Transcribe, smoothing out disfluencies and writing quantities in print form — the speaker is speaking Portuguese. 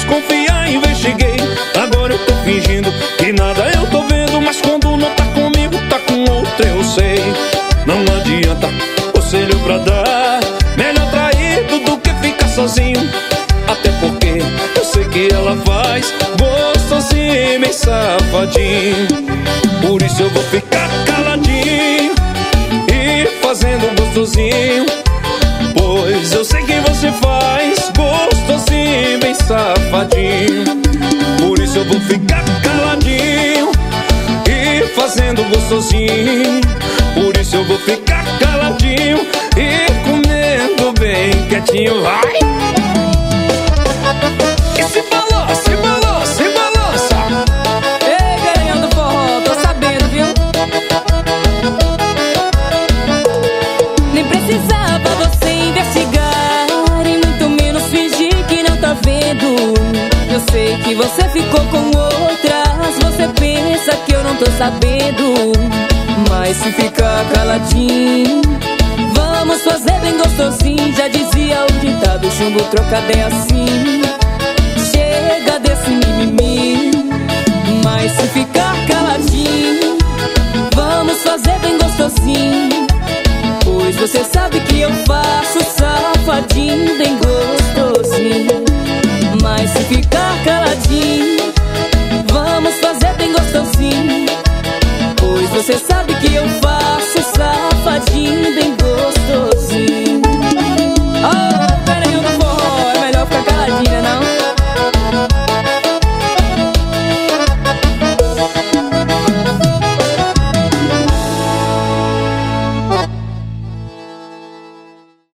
desconfiar, investiguei. Agora eu tô fingindo que nada eu tô vendo, mas quando não tá comigo, tá com outro, eu sei. Não adianta conselho pra dar, melhor traído do que ficar sozinho. Até porque eu sei que ela faz gostosinho, bem safadinho. Por isso eu vou ficar caladinho e fazendo gostosinho, pois eu sei que você faz gostosinho, bem safadinho. Por isso eu vou ficar caladinho e fazendo gostosinho. Por isso eu vou ficar caladinho e comendo bem quietinho. Vai! E se balança, se balança, se balança. Ei, garanhão do forró, tô sabendo, viu? Nem precisava você investigar e muito menos fingir que não tá vendo. Eu sei que você ficou com outras, você pensa que eu não tô sabendo. Mas se ficar caladinho, vamos fazer bem gostosinho. Já dizia o ditado, chumbo trocado é assim. Chega desse mimimi. Mas se ficar caladinho, vamos fazer bem gostosinho, pois você sabe que eu faço safadinho, bem gostosinho.